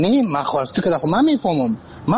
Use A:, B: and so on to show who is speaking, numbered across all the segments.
A: نه ما خواسته که خب من میفهمم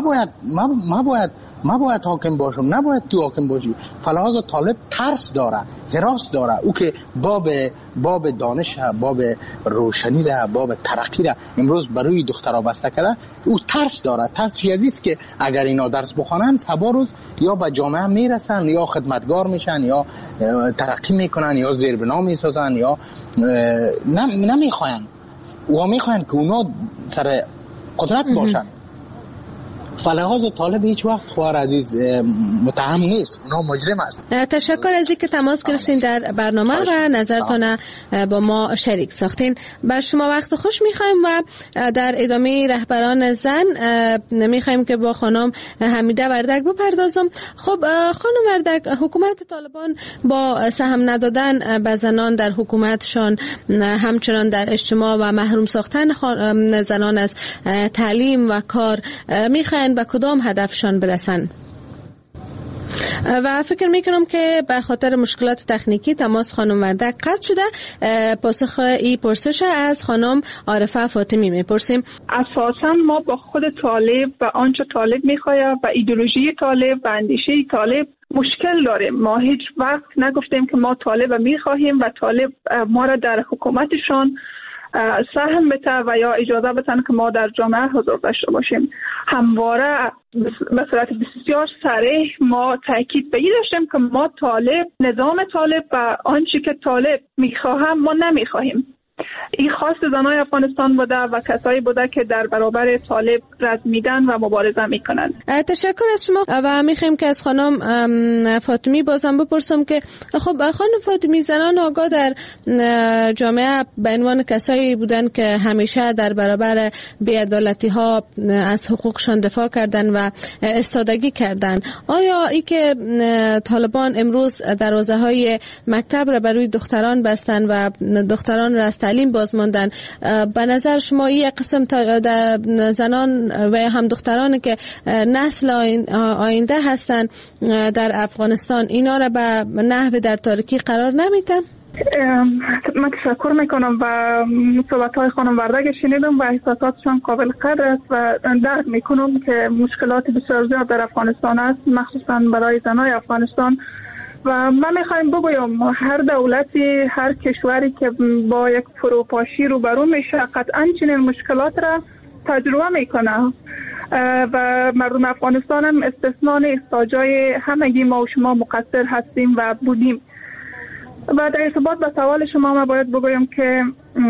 A: ما باید حاکم باشم، نباید تو حاکم باشی. فلحاظ طالب ترس داره، هراس داره. او که باب دانش، باب روشنی را، باب ترقی را امروز برای دخترها بسته کرده. او ترس داره، ترس شدیدی است که اگر اینا درس بخوانند سبا روز یا به جامعه میرسن، یا خدمتگار میشن، یا ترقی میکنن، یا زیربنا میسازن، یا نمیخواین و میخواین که اونا سر قدرت باشن. فلحاظ طالب هیچ وقت خوار عزیز متهم نیست، اونا مجرم است.
B: تشکر از اینکه تماس گرفتین در برنامه و نظرتون با ما شریک ساختین. بر شما وقت خوش میخوایم و در ادامه رهبران زن میخوایم که با خانم حمیده وردک بپردازم. خب خانم وردک، حکومت طالبان با سهم ندادن به زنان در حکومتشان، همچنان در اجتماع و محروم ساختن زنان از تعلیم و کار، میخواین به کدام هدفشان برسن؟ و فکر میکنم که به خاطر مشکلات تکنیکی تماس خانم وردک قطع شده. پاسخ این پرسش از خانم عارفه فاطمی میپرسیم.
C: اساسا ما با خود طالب و آنچه طالب میخواد و ایدئولوژی طالب و اندیشه طالب مشکل داریم. ما هیچ وقت نگفتیم که ما طالب میخواهیم و طالب ما را در حکومتشان سهم بده و یا اجازه بدن که ما در جامعه حضور داشته باشیم. همواره به صورت بسیار صریح ما تاکید به این داشتیم که ما طالب، نظام طالب و آنچه که طالب میخواهم ما نمیخواهیم. این خواست زنای افغانستان بوده و کسایی بوده که در برابر طالب رد میدن و مبارزه میکنن.
B: تشکر از شما و میخوایم که از خانم فاطمی بازم بپرسم که خب خانم فاطمی، زنان آگاه در جامعه به عنوان کسایی بودن که همیشه در برابر بی‌عدالتی ها از حقوقشان دفاع کردن و استادگی کردن. آیا ای که طالبان امروز دروازه های مکتب را برای دختران بستن و دختران را از تعلیم بازماندن، به نظر شما این قسم زنان و هم دخترانی که نسل آینده هستند در افغانستان، اینا را به نحو در تاریکی قرار نمیده؟
C: من تشکر میکنم و صحبت‌های خانم وردک شنیدم و احساساتشان قابل قدر است و درک میکنم که مشکلات بسیار زیاد در افغانستان است، مخصوصا برای زنای افغانستان. و من میخوایم بگویم هر دولتی، هر کشوری که با یک فروپاشی روبرو میشه قطعا چنین مشکلات را تجربه میکنه و مردم افغانستان هم استثناء نیست. تا جای همگی ما و شما مقصر هستیم و بودیم. و در ارتباط با سوال شما ما باید بگویم که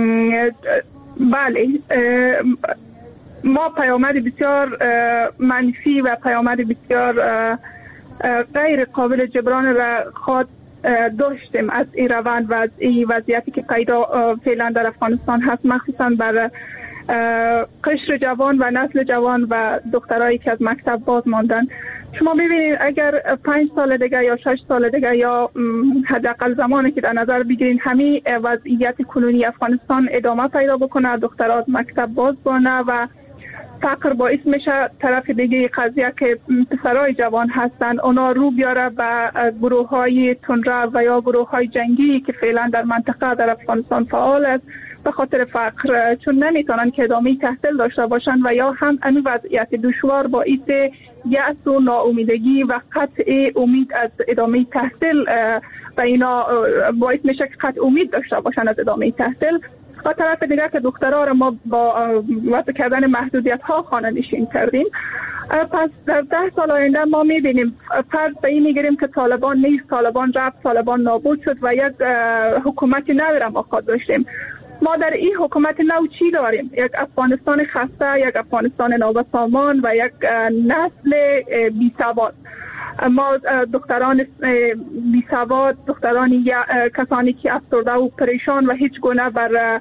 C: بله، ما پیامد بسیار منفی و پیامد بسیار غیر قابل جبران را خود داشتیم از این روند و از این وضعیتی که پیدا فعلا در افغانستان هست، مخصوصا بر قشر جوان و نسل جوان و دخترایی که از مکتب باز ماندن. شما ببینید اگر 5 سال دیگه یا 6 سال دیگه یا حداقل زمانی که در نظر بگیرین همین وضعیت کنونی افغانستان ادامه پیدا بکنه، دخترها از مکتب باز بانه و فقر باعث میشه طرف دیگه قضیه که پسرای جوان هستن اونا رو بیاره به گروه های تندرو و یا گروه های جنگی که فعلا در منطقه در افغانستان فعال است به خاطر فقر، چون نمیتونن که ادامه تحصیل داشته باشن و یا هم این وضعیت دشوار باعث یأس و ناامیدگی و قطع امید از ادامه تحصیل و اینا باعث میشه که قطع امید داشته باشن از ادامه تحصیل. و طرف دیگر که دخترها را ما با وضع کردن محدودیت ها خانه نشین کردیم. پس در 10 سال آینده ما میبینیم فرض به این میگیریم که طالبان نیست، طالبان رفت، طالبان نابود شد و یک حکومت نو را ما خود داشتیم. ما در این حکومت نو چی داریم؟ یک افغانستان خسته، یک افغانستان نابسامان و یک نسل بی‌سواد. ما دختران بی‌سواد، دخترانی کسانی که افسرده و پریشان و هیچ گونه بر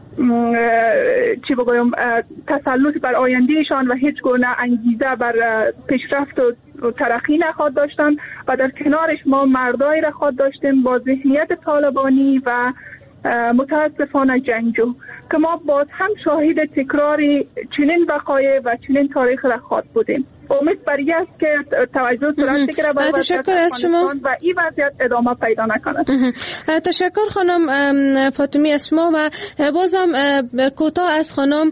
C: تسلط بر آیندهشان و هیچ گونه انگیزه بر پیشرفت و ترقی نخواد داشتن و در کنارش ما مردایی را خود داشتیم با ذهنیت طالبانی و متاسفانه جنگجو که ما باز هم شاهد تکرار چنین وقایع و چنین تاریخ را خود بودیم. امید بر این است که توجه صورت بگیره و
B: تشکر از شما
C: و این وضعیت ادامه پیدا نکند.
B: تشکر خانم فاطمی از شما و بازم کوتاه از خانم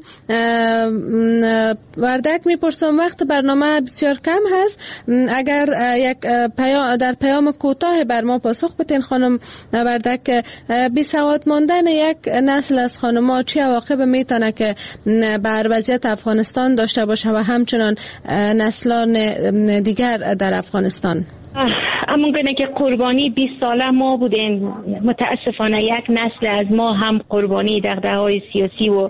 B: وردک میپرسم. وقت برنامه بسیار کم هست، اگر یک در پیام کوتاه بر ما پاسخ بدین خانم وردک. بی سواد ماندن یک نسل از خانم‌ها چه عواقب میتونه که بر وضعیت افغانستان داشته باشه و همچنان نسلان دیگر در افغانستان؟
D: همونگونه که قربانی 20 ساله ما بودیم، متاسفانه یک نسل از ما هم قربانی دغدغه‌های سیاسی و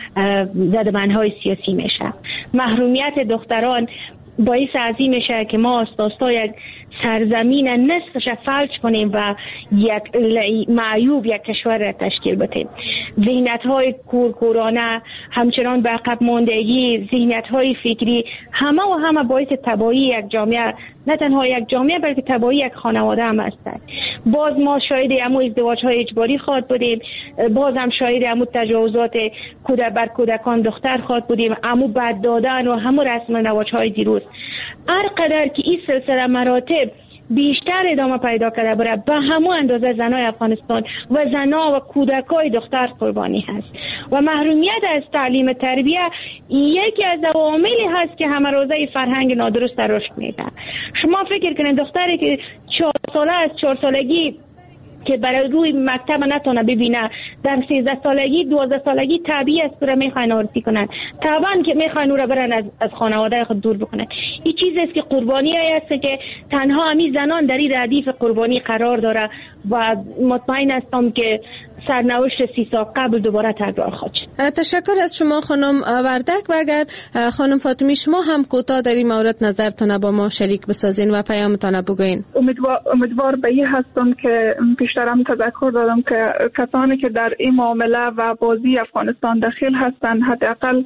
D: زدبندهای سیاسی میشه. محرومیت دختران باعث ازی میشه که ما اساسا یک سرزمین نصفش فلج کنیم و یک معیوب یک کشور را تشکیل بدیم. ذهنیت‌های کورکورانه، همچنان به عقب ماندگی، ذهنیت‌های فکری، همه باعث تباهی یک جامعه، نه تنها یک جامعه بلکه تباهی یک خانواده هم هستند. باز ما شاهد امو ازدواج‌های اجباری خواهد بودیم، باز هم شاهد امو تجاوزات کودک بر کودکان دختر خواهد بودیم، امو بد دادن و همو رسم و رواج‌های دیروز. هر قدر که این سلسله مراتب بیشتر ادامه پیدا کرده بره، به همون اندازه زنای افغانستان و زنا و کودکای دختر قربانی هست و محرومیت از تعلیم تربیه یکی از عواملی هست که همه روزه فرهنگ نادرست رشد میده. شما فکر کنید دختری که 4 ساله از 4 سالگی که برای روی مکتب نتونه ببینه، در 13 سالگی 12 سالگی طبیعی است که میخواین آرزی کنن، طبعا که میخواین او را برن از خانواده خود دور بکنن. این چیزی است که قربانی است که تنها همین زنان در این ردیف قربانی قرار داره و مطمئن هستم که سرنوشت 30 سال قبل دوباره تکرار خواهد شد.
B: تشکر از شما خانم وردک و اگر خانم فاطمی شما هم کوتاه در این مورد نظرتون با ما شریک بسازین و پیامتون بگوین.
C: امیدوار به این هستم که پیشترم تذکر دادم که کسانی که در این معامله و بازی افغانستان داخل هستند حداقل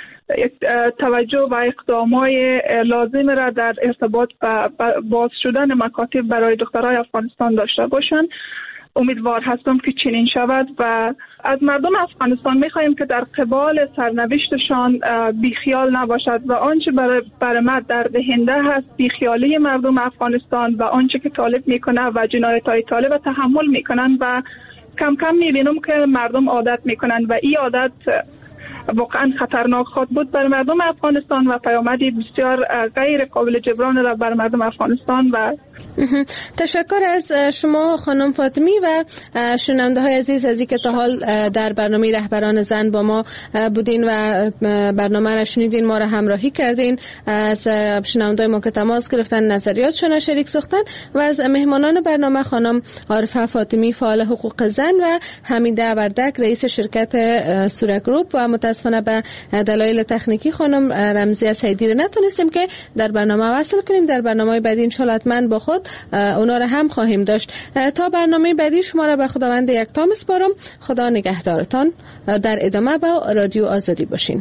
C: توجه و اقدامات لازم را در ارتباط با باز شدن مکاتب برای دخترای افغانستان داشته باشند. امیدوار هستم که چنین شود و از مردم افغانستان می‌خواهیم که در قبال سرنوشتشان بیخیال نباشد و آنچه برای ما درددهنده هست بیخیالی مردم افغانستان و آنچه که طالب میکنه و جنایت‌های طالب تحمل میکنن و کم کم میبینم که مردم عادت میکنن و این عادت واقعا خطرناک خواهد بود برای مردم افغانستان و پیامدی بسیار غیر قابل جبران را برای مردم افغانستان. و
B: تشکر از شما خانم فاطمی و شنونده های عزیز از اینکه تا حال در برنامه رهبران زن با ما بودین و برنامه را شنیدین، ما را همراهی کردین. از شنونده ما که تماس گرفتن نظریاتشون شریک ساختن و از مهمانان برنامه خانم عارفه فاطمی فعال حقوق زن و حمیده وردک رئیس شرکت سوره گروپ و متاسفانه به دلایل تکنیکی خانم رمزیه سیدی را نتونستیم که در برنامه وصل کنیم. در برنامه بعدی ان شاء الله حتما با خود اونا را هم خواهیم داشت. تا برنامه بعدی شما را به خداوند یکتا میسپارم. خدا نگهدارتان. در ادامه با رادیو آزادی باشین.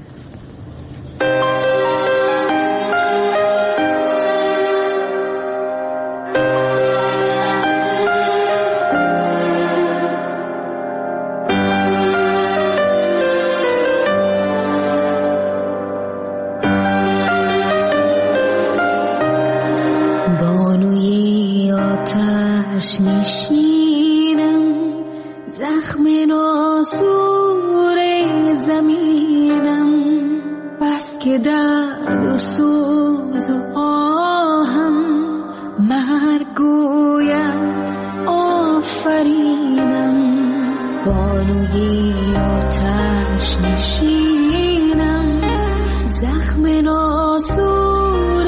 E: نشینم زخم ناسور زمینم، بس که درد و سوز و آهم مرگ گوید آفرینم. بانوی آتش نشینم زخم ناسور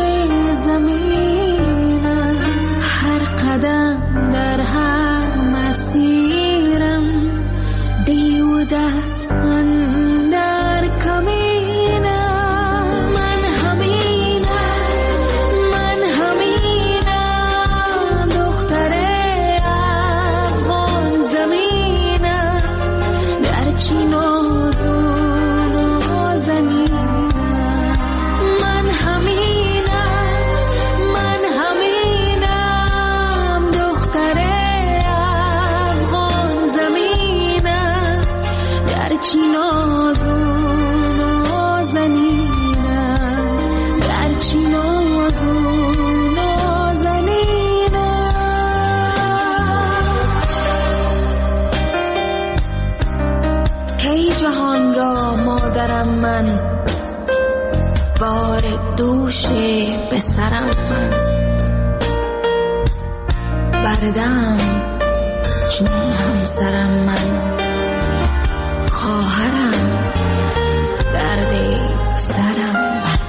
E: زمینم، هر قدم در هر مسیرم بیودت اندر کمینم. من همینم دختر افغان زمینم، در چی نازو نازنینم. من همینم دوش به سرم من بردم چون همسرم من خواهرم درد سرم من.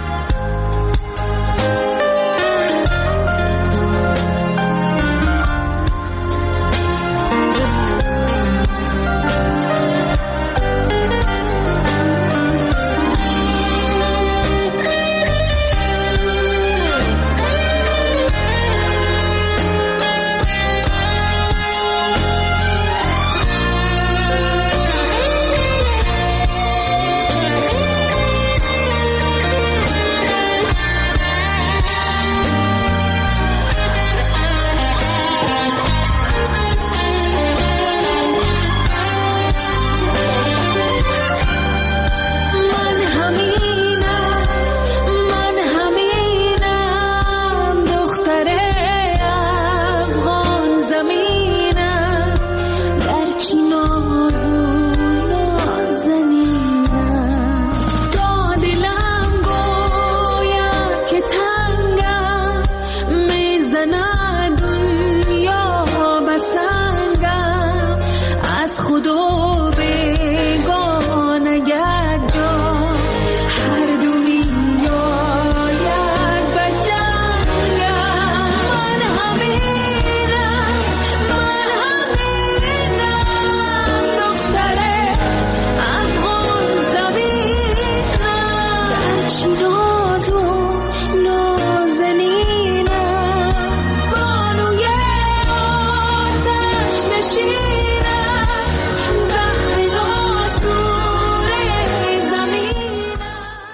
E: You know